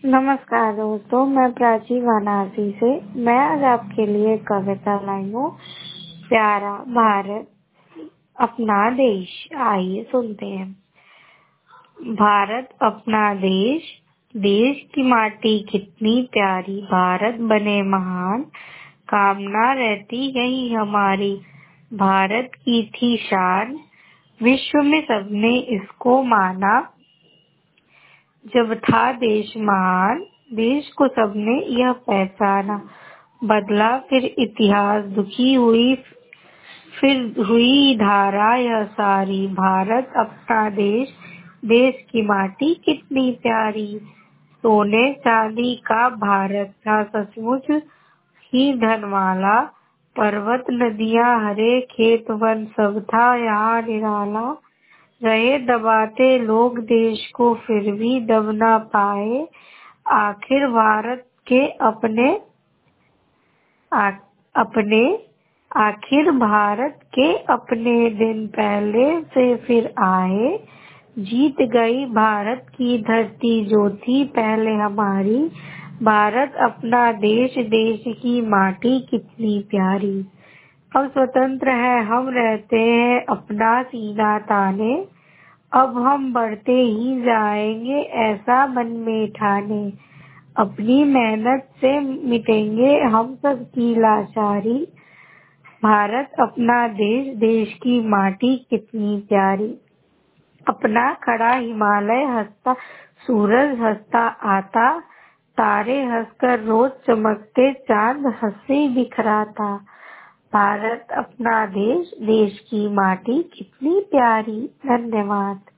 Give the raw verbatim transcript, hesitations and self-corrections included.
नमस्कार दोस्तों, मैं प्राची वाराणसी से। मैं आज आपके लिए कविता लाई हूँ, प्यारा भारत अपना देश। आइए सुनते हैं। भारत अपना देश, देश की माटी कितनी प्यारी, भारत बने महान, कामना रहती यही हमारी। भारत की थी शान, विश्व में सबने इसको माना, जब था देश महान, देश को सबने यह पहचाना। बदला फिर इतिहास, दुखी हुई फिर हुई धारा यह सारी। भारत अपना देश, देश की माटी कितनी प्यारी। सोने चांदी का भारत था सचमुच ही धन वाला, पर्वत नदियां हरे खेत वन सब था यहाँ निराला। रहे दबाते लोग देश को फिर भी दब ना पाए, आखिर भारत के अपने आ, अपने आखिर भारत के अपने दिन पहले से फिर आए। जीत गई भारत की धरती जो थी पहले हमारी। भारत अपना देश, देश की माटी कितनी प्यारी। अब स्वतंत्र है हम, रहते हैं अपना सीना ताने, अब हम बढ़ते ही जाएंगे ऐसा मन में ठाने। अपनी मेहनत से मिटेंगे हम सब की लाचारी। भारत अपना देश, देश की माटी कितनी प्यारी। अपना खड़ा हिमालय हंसता, सूरज हंसता आता, तारे हंसकर रोज चमकते, चांद हंसी बिखराता। भारत अपना देश, देश की माटी कितनी प्यारी। धन्यवाद।